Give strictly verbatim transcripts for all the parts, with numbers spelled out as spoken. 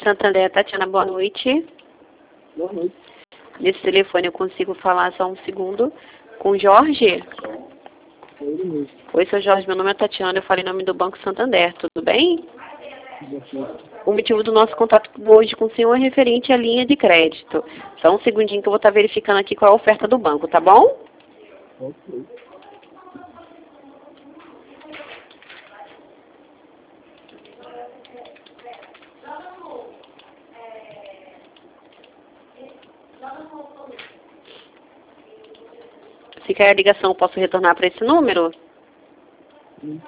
Santander, Tatiana, boa noite. Boa noite. Nesse telefone eu consigo falar só um segundo com o Jorge? É ele mesmo. Oi, seu Jorge, meu nome é Tatiana, eu falei em nome do Banco Santander, tudo bem? O motivo do nosso contato hoje com o senhor é referente à linha de crédito. Só um segundinho que eu vou estar verificando aqui qual é a oferta do banco, tá bom? Ok. Se quer a ligação, eu posso retornar para esse número? Sim.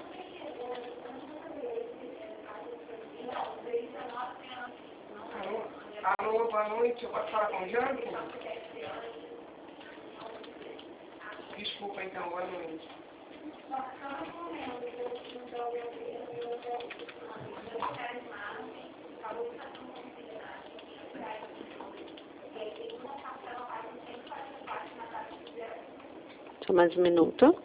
Alô, boa noite, eu posso falar com o Jansen? Desculpa então, boa noite. Só mais um minuto.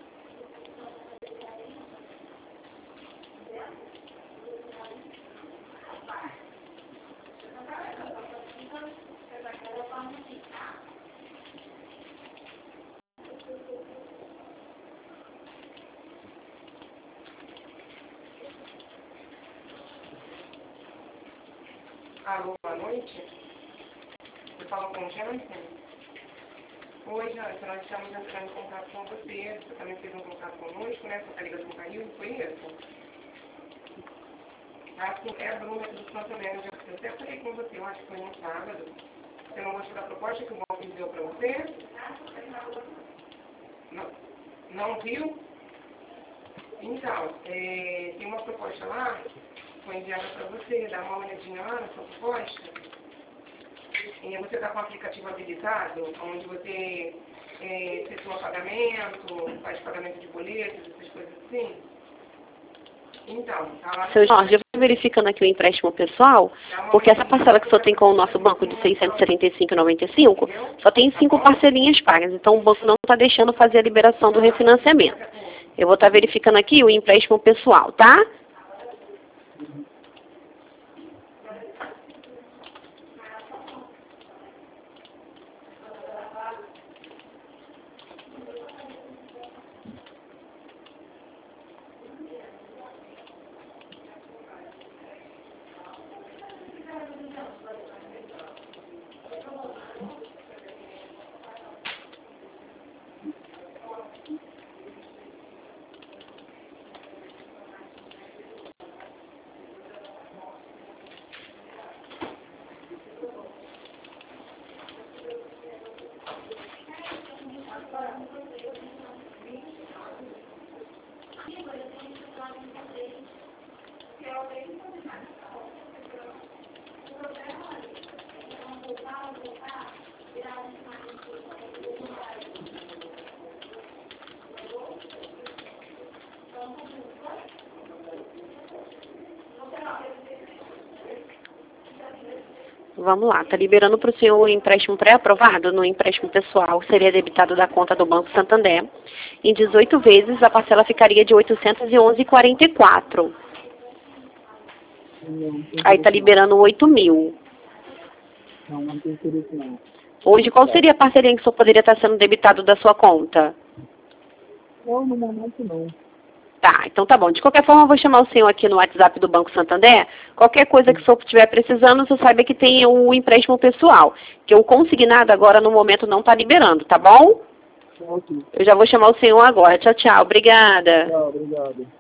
Alô, boa noite. Eu falo com o Jansen? Oi, Jansen, nós estamos entrando em contato com você. Você também fez um contato conosco, né? Sua ligação caiu, foi isso? Assim, é a Bruna aqui do Santander. Eu até falei com você, eu acho que foi no sábado. Você não gostou da proposta que o banco enviou para você? Não, não viu? Então, é, tem uma proposta lá, foi enviada para você, dá uma olhadinha lá na sua proposta. E você está com o aplicativo habilitado, onde você é, efetua pagamento, faz pagamento de boletos, essas coisas assim. Então, tá lá. Seu Jorge, eu estou verificando aqui o empréstimo pessoal, porque essa parcela que o senhor tem com o nosso banco de seiscentos e setenta e cinco reais e noventa e cinco centavos, só tem cinco parcelinhas pagas, então o banco não está deixando fazer a liberação do refinanciamento. Eu vou estar verificando aqui o empréstimo pessoal, tá? Vamos lá, está liberando para o senhor o empréstimo pré-aprovado no empréstimo pessoal, seria debitado da conta do Banco Santander. Em dezoito vezes, a parcela ficaria de oitocentos e onze reais e quarenta e quatro centavos. Aí está liberando oito mil. Não, não tem interesse não. Hoje, qual seria a parceria que o senhor poderia estar sendo debitado da sua conta? Não, no momento não. Tá, então tá bom. De qualquer forma, eu vou chamar o senhor aqui no WhatsApp do Banco Santander. Qualquer coisa que o senhor estiver precisando, o senhor saiba que tem o empréstimo pessoal. Que o consignado agora, no momento, não está liberando, tá bom? Ok. Eu já vou chamar o senhor agora. Tchau, tchau. Obrigada. Tchau, obrigado.